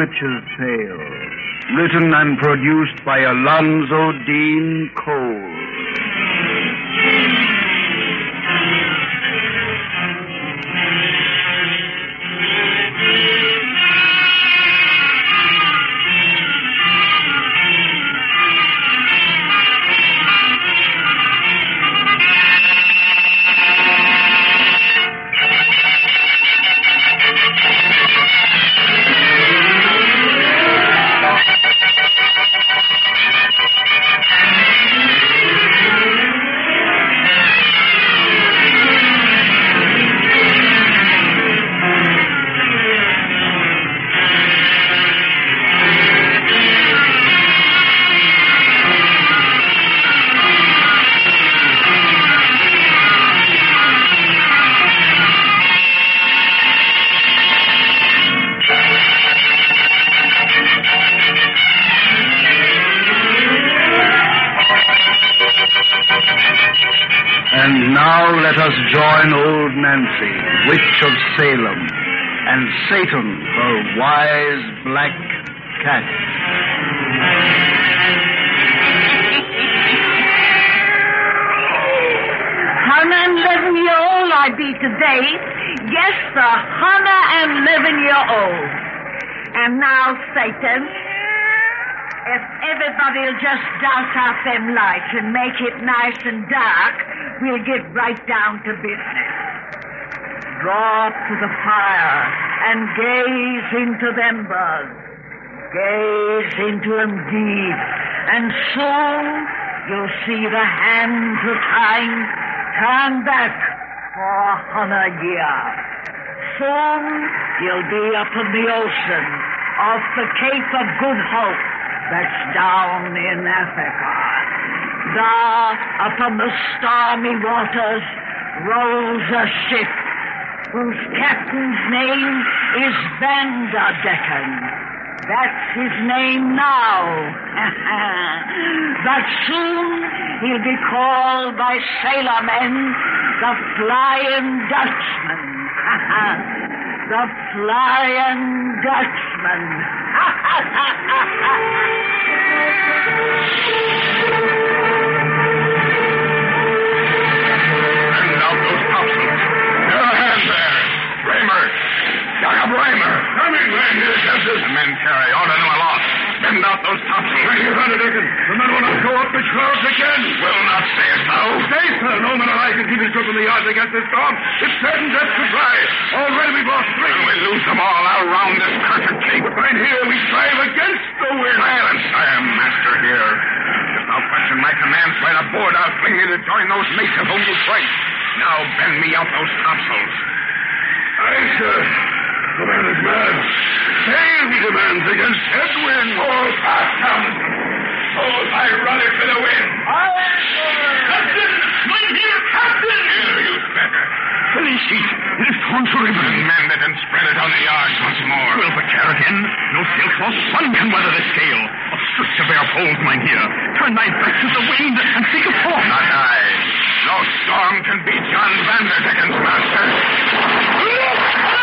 Witch's Tale, written and produced by Alonzo Dean Cole. And now let us join old Nancy, Witch of Salem, and Satan, her wise black cat. $111-year-old I be today. Yes, the 111-year-old. And now, Satan, if everybody'll just douse out them lights and make it nice and dark, we'll get right down to business. Draw up to the fire and gaze into them bugs. Gaze into them deep, and soon you'll see the hands of time turn back for 100 years. Soon you'll be up in the ocean off the Cape of Good Hope that's down in Africa. There, upon the stormy waters, rolls a ship whose captain's name is Vanderdecken. That's his name now. But soon he'll be called by sailormen the Flying Dutchman. The Flying Dutchman. Raymer. Come in, man. Here, Justice. The men carry order to a loss. Bend out those topsails. Right here, Vanderdecken. The men will not go up the clouds again. Will not say so. Stay, sir. No man alive can keep his grip in the yards against this storm. It's certain death to try. Already we've lost 3. And we lose them all out round this cursed cape. But right here, we strive against the wind. Silence. I am master here. Without question, my commands right aboard. I'll fling you to join those mates of whom you fight. Now bend me out those topsails. Aye, sir. Commander's man. Sail, he demands, against headwind. Hold fast, Thompson. Hold my rudder to the wind. Aye, sir. Captain! Mine here, Captain! Here, you beggar. Felicity, it is torn to ribbons. Mend it and spread it on the yards once more. We'll but care again. No sailcloth sun can weather this gale. A strict severe hold, mine here. Turn thy back to the wind and seek a port. Not I. No storm can beat John Vanderdecken's master. Look!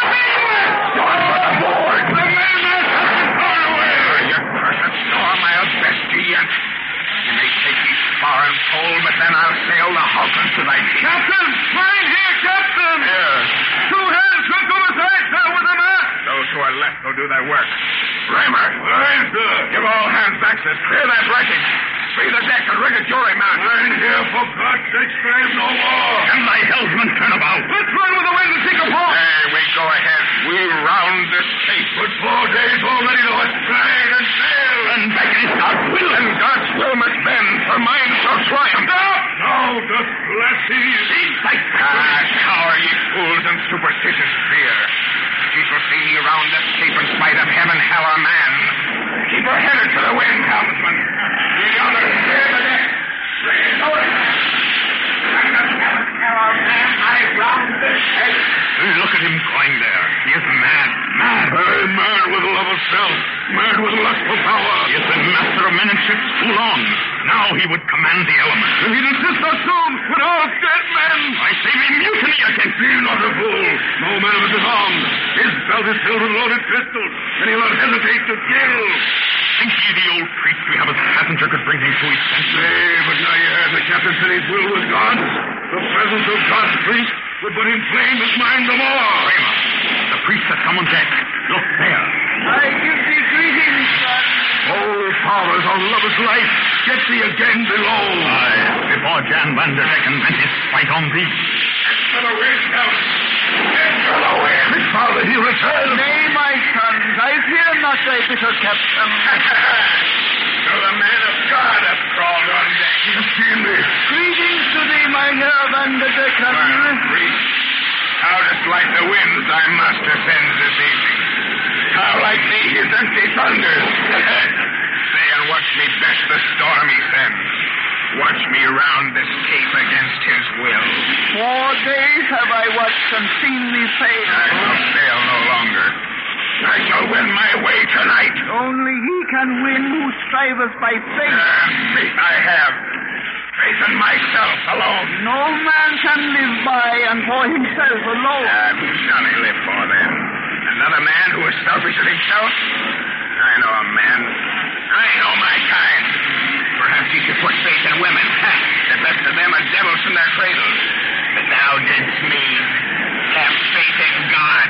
Aboard! The mainmast has been torn away! You cursed storm, I'll best you yet. You may take me spar and pole, but then I'll sail the Hawkins to thy feet. Captain! Mine here, Captain! Here. 2 hands will go aside, sir, with the mast. Those who are left will do their work. Raymer! Aye, sir. Give all hands access. Clear that wreckage. Free the deck and rig a jury mast. Mine here, for God's sake, strive no more. And thy helmsman turn about. Let's run with the wind and seek a port. Hey, we go ahead. We'll round this cape. But 4 days already to us stride and sail. And back is God's will. And God's will must bend, for mine shall triumph. Stop! Now the blessings. Cower, ye fools, and superstitious fear. She shall see me round this cape in spite of heaven, hell, or man. Keep her headed to the wind, helmsman. Yonder, clear the deck. Raise over. And the heaven, hell, or man, I round this cape. Look at him going there. He is mad. Mad. Aye, mad with love of self. Mad with lust for power. He has been master of men and ships too long. Now he would command the elements. He'd insist so soon with all dead men. I say we mutiny against Be not a fool. No man of us is armed. His belt is filled with loaded pistols, and he will not hesitate to kill. Think ye the old priest we have as passenger could bring him to his senses? Nay, but now you heard the captain said his will was God's. The presence of God's priest would but inflame his mind the more. Kramer, the priest has come on deck. Look there. I give thee greetings, son. Holy fathers of lover's life, get thee again below. Aye, before Jan van der Decken went his fight on thee. Enter the wind, Count. Enter the wind. Father, he returns. Nay, my sons, I fear not thy bitter captain. So the man of God hath crawled on deck. He has seen me. Greetings to thee, my Herr van der Decken. Priest, how dost like the winds thy master sends this evening? How like thee his empty thunders? Say and watch me best the storm he sends. Watch me round this cape against his will. 4 days have I watched and seen thee fail. I shall fail no longer. I shall win my way tonight. Only he can win who striveth by faith. Faith I have. Faith in myself alone. No man can live by and for himself alone. Who shall he live for then? Another man who is selfish in himself? I know a man. I know my kind. Perhaps he should put faith in women. The best of them are devils in their cradles. But thou didst me. Have faith in God.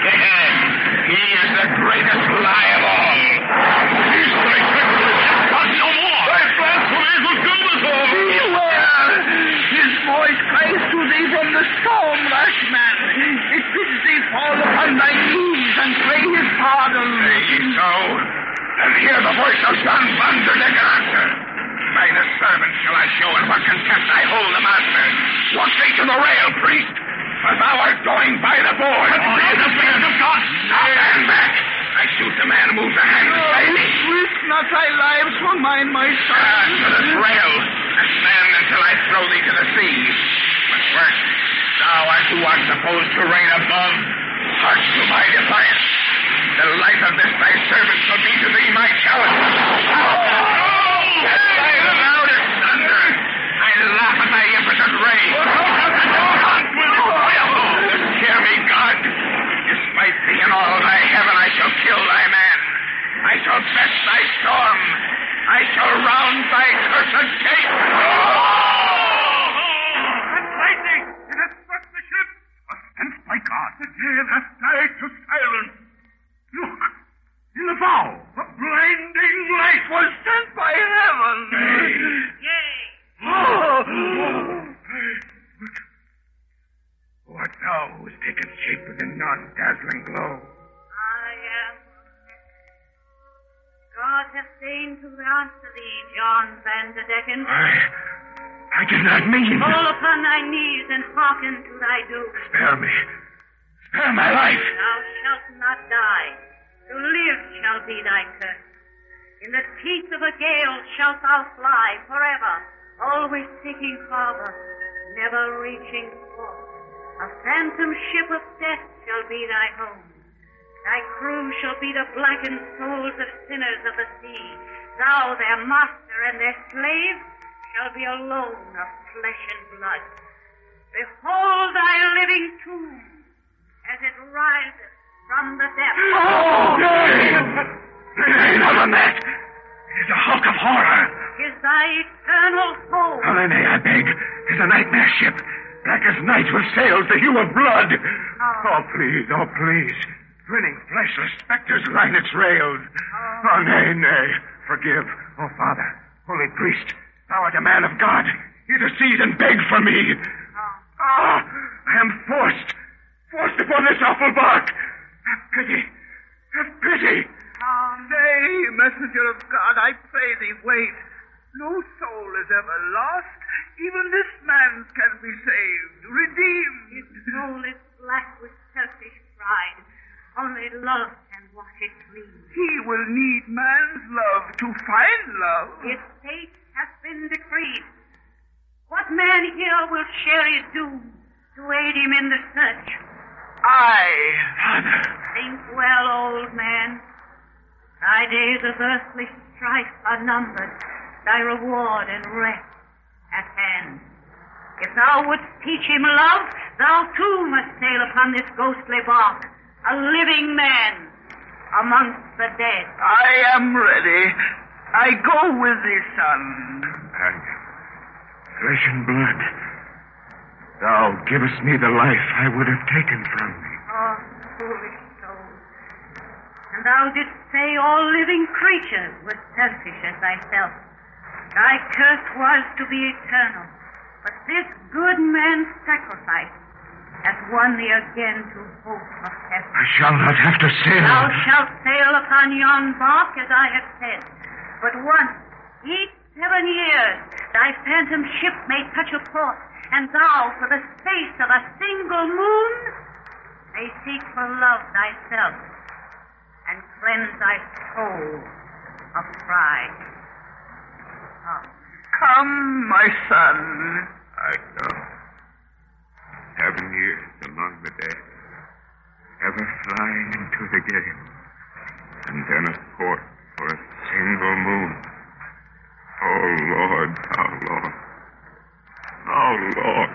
He is the greatest lie of all. He's thy privilege. God no more. Thy blasphemies will do us all. Beware! His voice cries to thee from the storm, rash man. It bids thee fall upon thy knees and pray his pardon. So, and hear the voice of Jan van der Decken answer. By the servant shall I show in what contempt I hold the master. Walk thee to the rail, priest, for thou art going by the board. The spirit of God. Stand back. I shoot the man who moves a hand to save me. Risk not thy lives for mine, my son. To this rail, and stand until I throw thee to the sea. But first, thou art who art supposed to reign above. Hark to my defiance. The life of this thy servant shall be to thee my challenge. Thy loudest thunder. I laugh at thy impotent rage. Hear me, God. Despite thee and all thy heaven, I shall kill thy man. I shall fetch thy storm. I shall round thy cursed gate. That's lightning! It has struck the ship! A sense by God. The gale hath died to silence. Look, in the bow, a blinding light was sent by heaven. Yea. What thou who has taken shape within yon dazzling glow? I am. God hath deigned to answer thee, John van der Decken. I did not mean. Fall upon thy knees and hearken to thy doom. Spare me. Spare my life. Thou shalt not die. To live shall be thy curse. In the teeth of a gale shalt thou fly forever, always seeking farther, never reaching forth. A phantom ship of death shall be thy home. Thy crew shall be the blackened souls of sinners of the sea. Thou, their master and their slave, shall be alone of flesh and blood. Behold thy living tomb as it rises from the depths. Oh, nay! Nay, not on that. It is a hulk of horror. Is thy eternal home. Oh, nay, I beg. It is a nightmare ship. Black as night with sails the hue of blood. Oh, please, oh, please. Grinning, fleshless specters line its rails. Oh, nay, nay. Forgive. Oh, Father, holy priest, thou art a man of God. Intercede and beg for me. Ah, I am forced upon this awful bark. Have pity. Have pity. Nay, messenger of God, I pray thee, wait. No soul is ever lost. Even this man's can be saved, redeemed. His soul is black with selfish pride. Only love can wash it clean. He will need man's love to find love. His fate has been decreed. What man here will share his doom to aid him in the search? I. Father. Think well, old man. Thy days of earthly strife are numbered. thy reward and rest at hand. If thou wouldst teach him love, thou too must sail upon this ghostly bark, a living man amongst the dead. I am ready. I go with thee, son. Flesh and blood. Thou givest me the life I would have taken from me. Oh, foolish soul. And thou didst say all living creatures were selfish as thyself. Thy curse was to be eternal. But this good man's sacrifice has won thee again to hope of heaven. I shall not have to sail. Thou shalt sail upon yon bark, as I have said. But once, each 7 years, thy phantom ship may touch a port, and thou, for the space of a single moon, may seek for love thyself, and cleanse thy soul of pride. Come, my son. I come. 7 years among the dead, ever flying into the gale, and then a port for a single moon. Oh, Lord, oh, Lord, oh, Lord.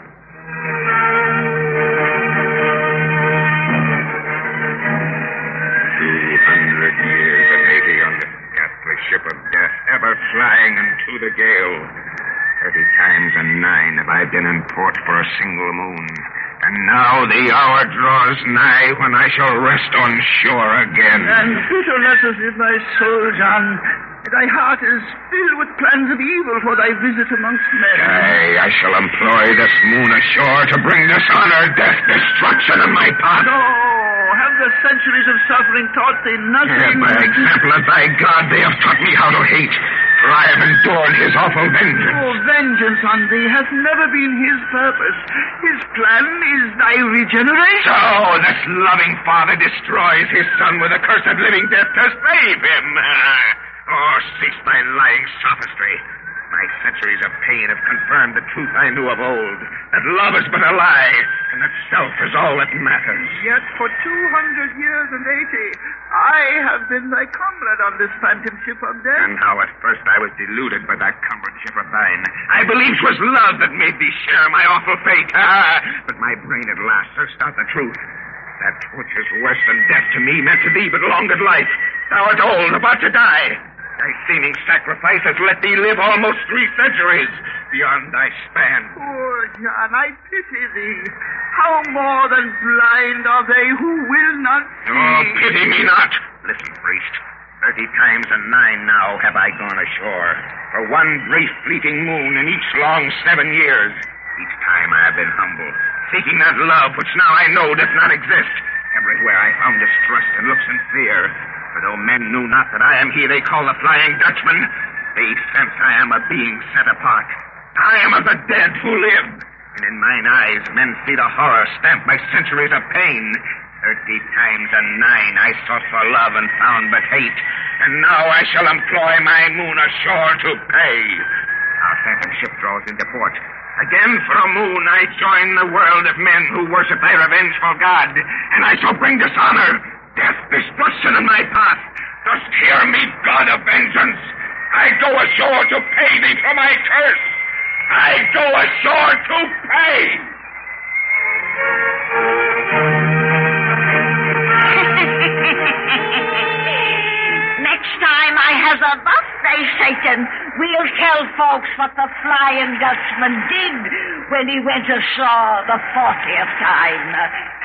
200 years and 80 on the ghastly ship of death, ever flying into the gale. 30 times and 9 have I been in port for a single moon. And now the hour draws nigh when I shall rest on shore again. And bitterness is in thy soul, John. Thy heart is filled with plans of evil for thy visit amongst men. Aye, I shall employ this moon ashore to bring dishonor, death, destruction in my path. No, have the centuries of suffering taught thee nothing? By example of thy God, they have taught me how to hate, for I have endured his awful vengeance. Oh, vengeance on thee has never been his purpose. His plan is thy regeneration. So this loving father destroys his son with a cursed living death to save him. Oh, cease thy lying sophistry. My centuries of pain have confirmed the truth I knew of old, that love is but a lie, and that self is all that matters. Yet for 200 years and 80, I have been thy comrade on this phantom ship of death. And how at first I was deluded by that comradeship of thine. I believed 'twas love that made thee share my awful fate. But my brain at last searched out the truth. That which is worse than death to me meant to thee but longer life. Thou art old, about to die. Thy seeming sacrifice has let thee live almost 3 centuries beyond thy span. Poor John, I pity thee. How more than blind are they who will not see? Oh, pity me not. Listen, priest. 30 times and 9 now have I gone ashore, for one brief fleeting moon in each long 7 years. Each time I have been humble, seeking that love which now I know does not exist. Everywhere I found distrust and looks and fear. For though men knew not that I am he they call the Flying Dutchman, they sense I am a being set apart. I am of the dead who live. And in mine eyes men see the horror stamped by centuries of pain. 30 times and 9 I sought for love and found but hate. And now I shall employ my moon ashore to pay. Our phantom ship draws into port. Again for a moon I join the world of men who worship thy revengeful God. And I shall bring dishonor, death, destruction in my path. Dost hear me, God of vengeance? I go ashore to pay thee for my curse. I go ashore to pay. Next time I has a birthday, Satan, we'll tell folks what the Flying Dutchman did when he went ashore the 40th time.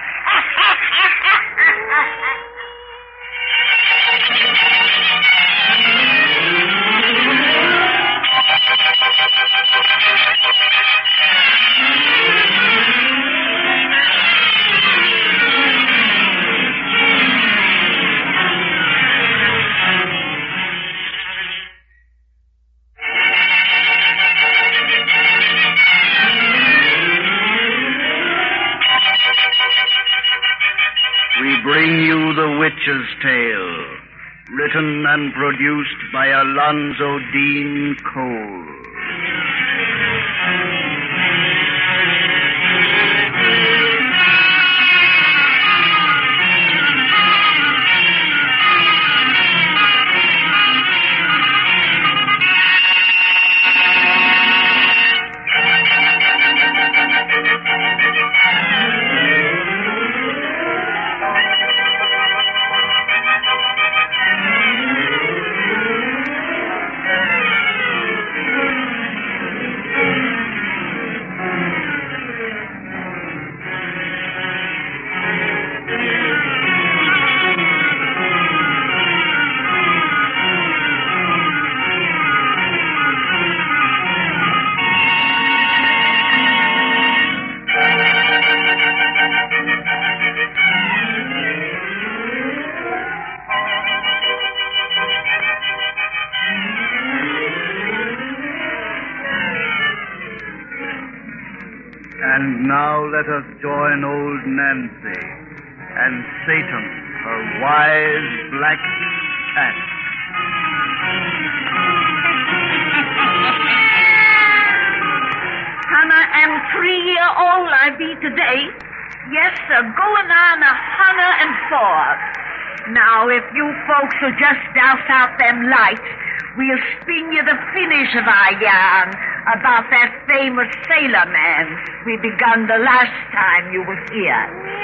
We bring you The Witch's Tale, written and produced by Alonzo Dean Cole. And now let us join old Nancy and Satan, her wise black cat. Hannah am 3-year-old I be today. Yes, sir, going on 104. Now, if you folks will just douse out them lights, we'll spin you the finish of our yarn about that famous sailor man we begun the last time you was here.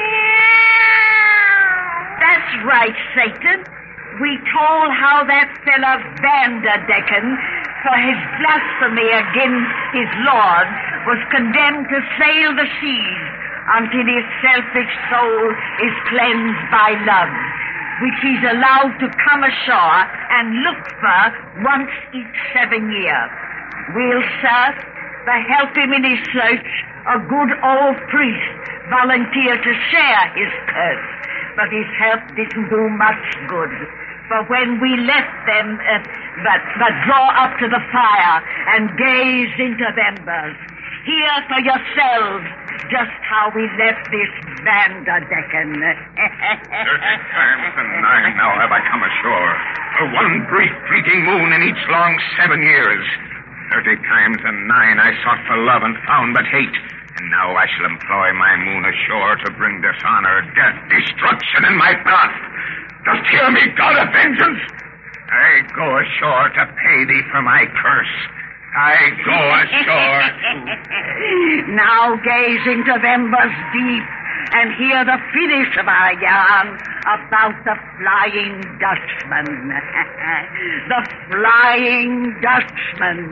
That's right, Satan. We told how that fella Vanderdecken, for his blasphemy against his Lord, was condemned to sail the seas until his selfish soul is cleansed by love, which he's allowed to come ashore and look for once each 7 years. We'll, sir, to help him in his search, a good old priest volunteered to share his curse, but his help didn't do much good. For when we left them, but draw up to the fire and gaze into them embers, hear for yourselves just how we left this Vanderdecken. 30 times and 9 now have I come ashore. For one brief fleeting moon in each long 7 years. 30 times and 9 I sought for love and found but hate. And now I shall employ my moon ashore to bring dishonor, death, destruction in my path. Just hear me, God of vengeance. I go ashore to pay thee for my curse. I go ashore to... Now gaze into embers deep and hear the finish of our yarn about the Flying Dutchman. The Flying Dutchman.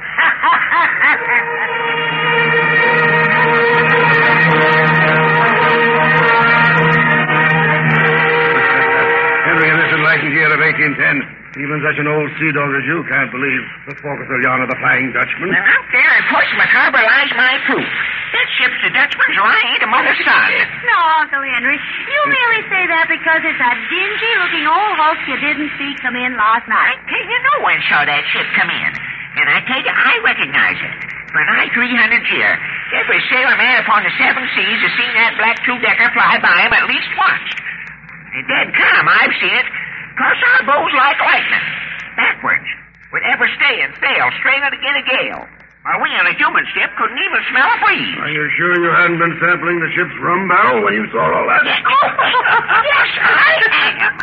Henry, in this enlightened year of 1810, even such an old sea dog as you can't believe the forecastle yarn of the Flying Dutchman. Now, out there in Portsmouth Harbor lies my proof. That ship's the Dutchman's right among the sun. No, Uncle Henry. You merely say that because it's a dingy-looking old hulk you didn't see come in last night. I tell you, no one saw that ship come in. And I tell you, I recognize it. For nigh 300 years, every sailor man upon the 7 seas has seen that black two-decker fly by him at least once. And dead calm, I've seen it. Cross our bows like lightning. Backwards. With ever stay and sail straight out again a gale. While we on a human ship couldn't even smell a breeze. Are you sure you hadn't been sampling the ship's rum barrel when you saw all that? Yes, I am.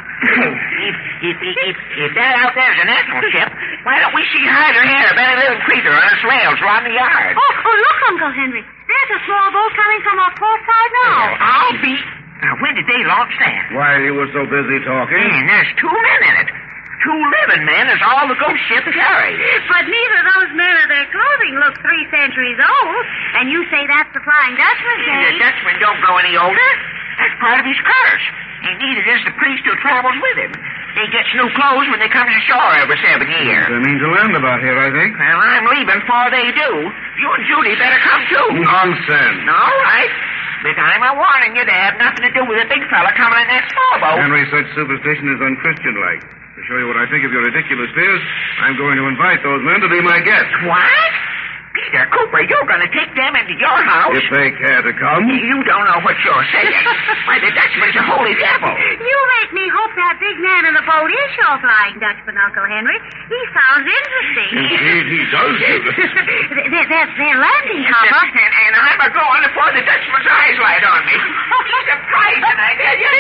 If that out there is a national ship, why don't we see hide or hair of any little creature on its rails around the yard? Oh, look, Uncle Henry. There's a small boat coming from our port side now. I'll be... Now, when did they launch that? While you were so busy talking. Man, there's 2 men in it. 2 living men is all the ghost ship carries. But neither of those men or their clothing look 3 centuries old. And you say that's the Flying Dutchman, Jane? The Dutchman don't grow any older. That's part of his curse. And neither does the priest who travels with him. They get new clothes when they come ashore every 7 years. They mean to land about here, I think. Well, I'm leaving before they do. You and Judy better come, too. Nonsense. All right. But I'm a warning you to have nothing to do with a big fella coming in that small boat. Henry, such superstition is unchristian-like. To show you what I think of your ridiculous fears, I'm going to invite those men to be my guests. What? Peter Cooper, you're going to take them into your house? If they care to come. You don't know what you're saying. Why, the Dutchman's a holy devil. You make me hope that big man in the boat is your Flying Dutchman, Uncle Henry. He sounds interesting. Indeed, he does. They're landing, Papa. And I'm a-going before the Dutchman's eyes light on me. He's surprising, I tell you.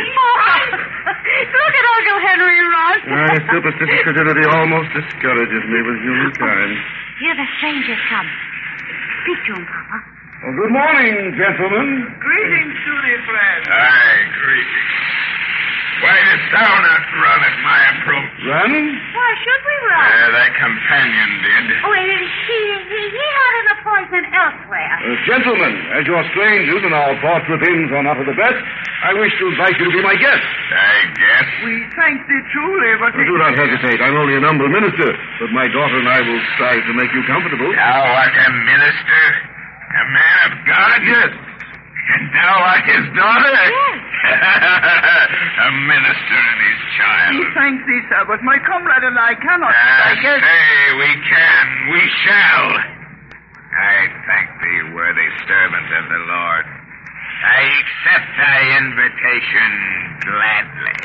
Look at Uncle Henry Ross. My superstitious credulity almost discourages me with humankind. Here the strangers come. Speak to him, Papa. Well, good morning, gentlemen. Greetings to thee, friend. Aye, greetings. Why didst thou not run at my approach? Run? Why should we run? Thy companion did. Oh, he had an appointment elsewhere. Gentlemen, as you're strangers and our thoughts within are not of the best, I wish to invite you to be my guest. I guess. We thank thee truly, but... Do not hesitate. I'm only an humble minister, but my daughter and I will strive to make you comfortable. Thou art a minister? A man of God? Yes. And thou art his daughter? Yes. A minister and his child. We thank thee, sir, but my comrade and I cannot, I guess... Say we can, we shall. I thank thee, worthy servant of the Lord. I accept thy invitation gladly.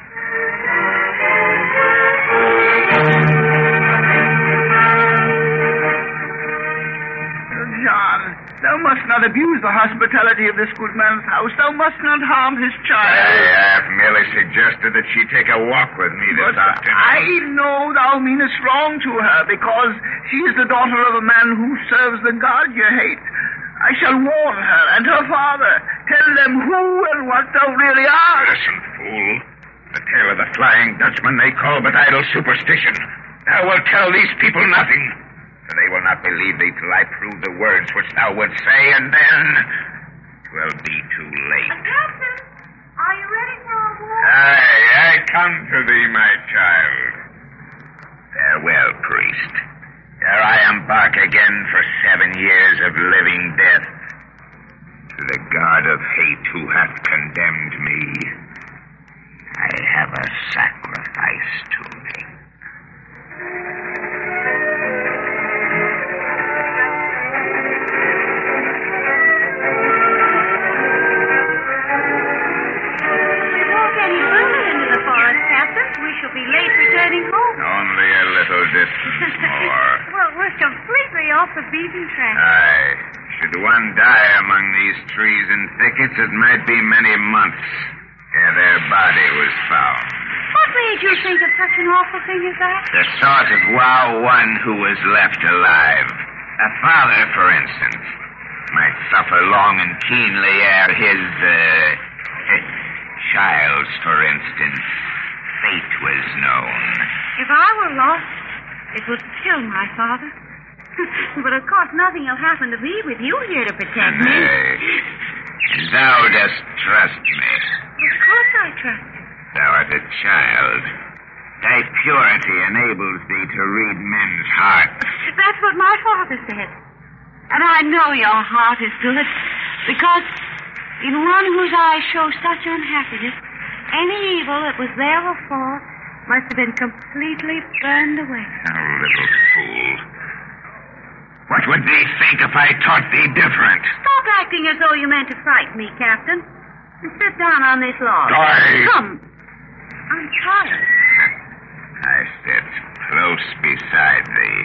John, thou must not abuse the hospitality of this good man's house. Thou must not harm his child. I have merely suggested that she take a walk with me this afternoon. I know thou meanest wrong to her, because she is the daughter of a man who serves the God you hate. I shall warn her and her father. Tell them who and what thou really art. Listen, fool. The tale of the Flying Dutchman they call but idle superstition. Thou wilt tell these people nothing. For they will not believe thee till I prove the words which thou wouldst say, and then 'twill be too late. Captain, are you ready for a walk? I come to thee, my child. Farewell, priest. Ere I embark again for 7 years of living death, to the God of hate who hath condemned me, I have a sacrifice to make. Be late returning home. Only a little distance more. Well, we're completely off the beaten track. Aye. Should one die among these trees and thickets, it might be many months ere their body was found. What made you think of such an awful thing as that? The sort of one who was left alive. A father, for instance, might suffer long and keenly ere his, child's, for instance, fate was known. If I were lost, it would kill my father. But of course nothing will happen to me with you here to protect me. Nay, thou dost trust me. Of course I trust you. Thou art a child. Thy purity enables thee to read men's hearts. That's what my father said. And I know your heart is good, because in one whose eyes show such unhappiness, any evil that was there before must have been completely burned away. Oh, little fool. What would thee think if I taught thee different? Stop acting as though you meant to frighten me, Captain. And sit down on this log. Come. I'm tired. I sit close beside thee.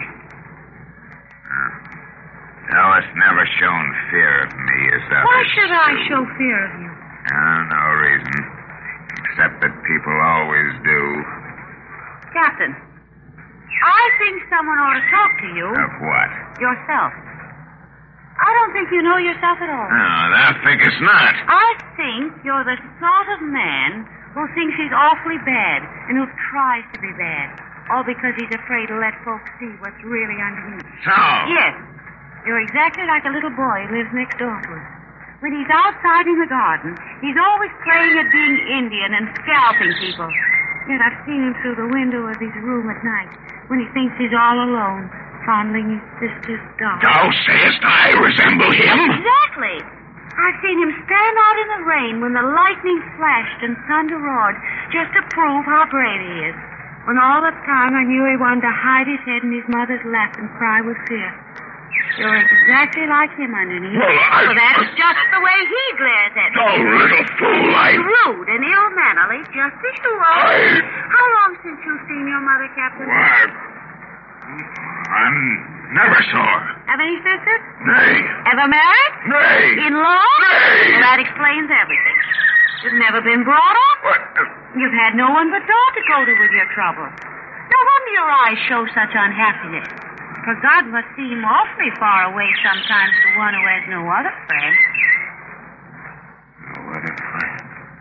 Thou hast never shown fear of me as others. Why should I do. show fear of you? No reason. Except that people always do. Captain, I think someone ought to talk to you. Of what? Yourself. I don't think you know yourself at all. Oh, thou thinkest not. I think you're the sort of man who thinks he's awfully bad and who tries to be bad, all because he's afraid to let folks see what's really underneath. So? Yes. You're exactly like a little boy who lives next door to us. When he's outside in the garden, he's always playing at being Indian and scalping people. Yet I've seen him through the window of his room at night when he thinks he's all alone, fondling his sister's doll. Thou sayest I resemble him? Exactly. I've seen him stand out in the rain when the lightning flashed and thunder roared just to prove how brave he is. When all the time I knew he wanted to hide his head in his mother's lap and cry with fear. You're exactly like him underneath. Well, that's just the way he glares at me. Oh, little fool, Rude and ill-mannerly, just as you are. How long since you've seen your mother, Captain? Why, I'm never saw her. Have any sisters? Nay. Ever married? Nay. In-law? Nay. Well, that explains everything. You've never been brought up. What? You've had no one but God to go to with your trouble. No wonder your eyes show such unhappiness. For God must seem awfully far away sometimes to one who has no other friend. No other friend.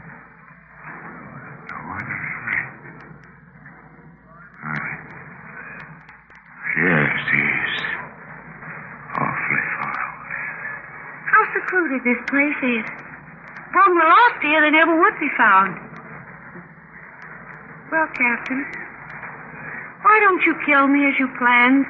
No other friend. Yes, he's awfully far away. How secluded this place is. When we're lost here, they never would be found. Well, Captain, why don't you kill me as you planned?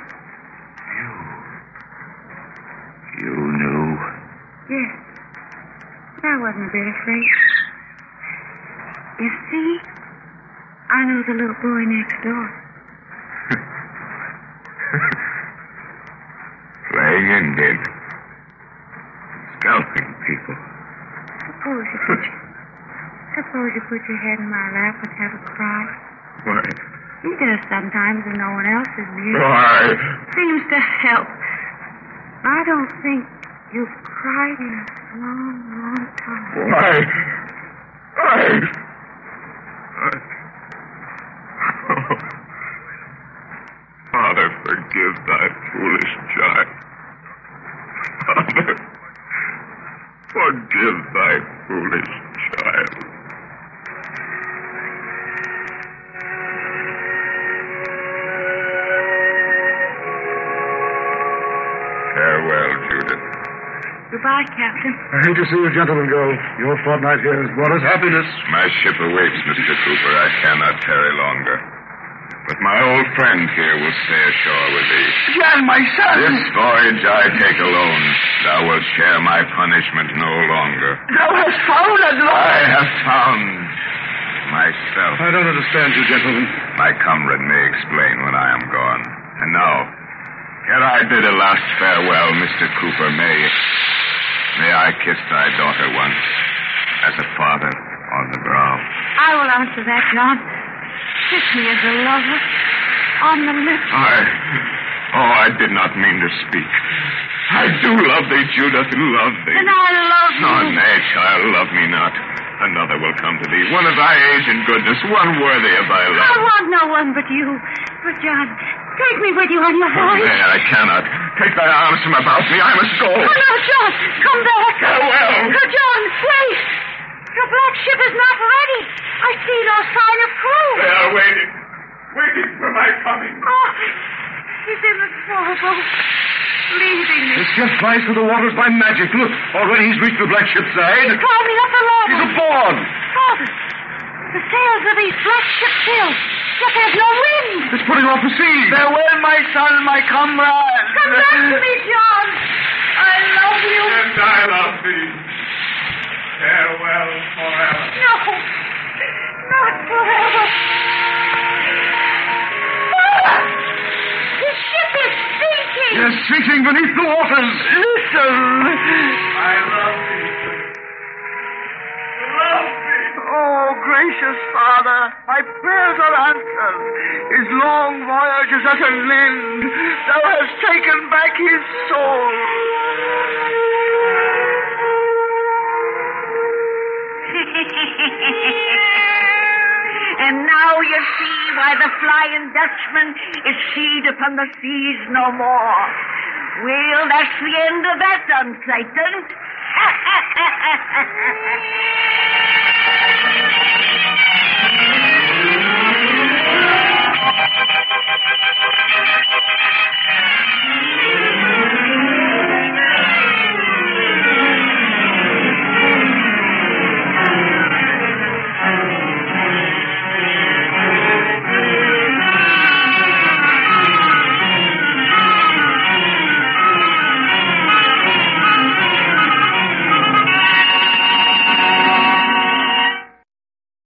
You knew? Yes. I wasn't a bit afraid. You see, I know the little boy next door. Playing in Wounded. Scalping people. Suppose you put your head in my lap and have a cry. Why? He does sometimes when no one else is near. Why? Seems to help. I don't think you've cried in a long, long time. Why? Father, forgive thy foolish child. Father, forgive thy foolish child. Farewell, Judith. Goodbye, Captain. I hate to see you gentlemen go. Your fortnight here has brought us happiness. My ship awaits, Mr. Cooper. I cannot tarry longer. But my old friend here will stay ashore with thee. John, my son! This voyage I take alone. Thou wilt share my punishment no longer. Thou hast found at I last! have found myself. I don't understand you, gentlemen. My comrade may explain when I am gone. And now, ere I bid a last farewell, Mr. Cooper, may I kiss thy daughter once, as a father, on the brow. I will answer that, John. Kiss me as a lover. On the lips. I did not mean to speak. I do love thee, Judith, love thee. And I love you. No, nay, child, love me not. Another will come to thee, one of thy age and goodness, one worthy of thy love. I want no one but you. But, John, take me with you on your Oh, voyage. nay, I cannot. Take thy arms from about me. I must go. Oh, no, John, come back. Farewell. Oh, John, wait. Your black ship is not ready. I see no sign of crew. They are waiting for my coming. Oh, he's in the smallboat, leaving me. This ship flies through the waters by magic. Look, already he's reached the black ship's side. Climbing up the ladder. He's aboard. Father, the sails of these black ships fill. Yet there's no wind. It's putting off to sea. Farewell, my son, my comrade! Come back to me, John. I love you. And I love thee. Farewell forever. No, not forever. Father, the ship is sinking. Yes, sinking beneath the waters. Listen! I love thee. Love thee. Oh, gracious Father, my prayers are answered. His long voyage is at an end. Thou hast taken back his soul. And now you see why the Flying Dutchman is seed upon the seas no more. Well, that's the end of that, Satan.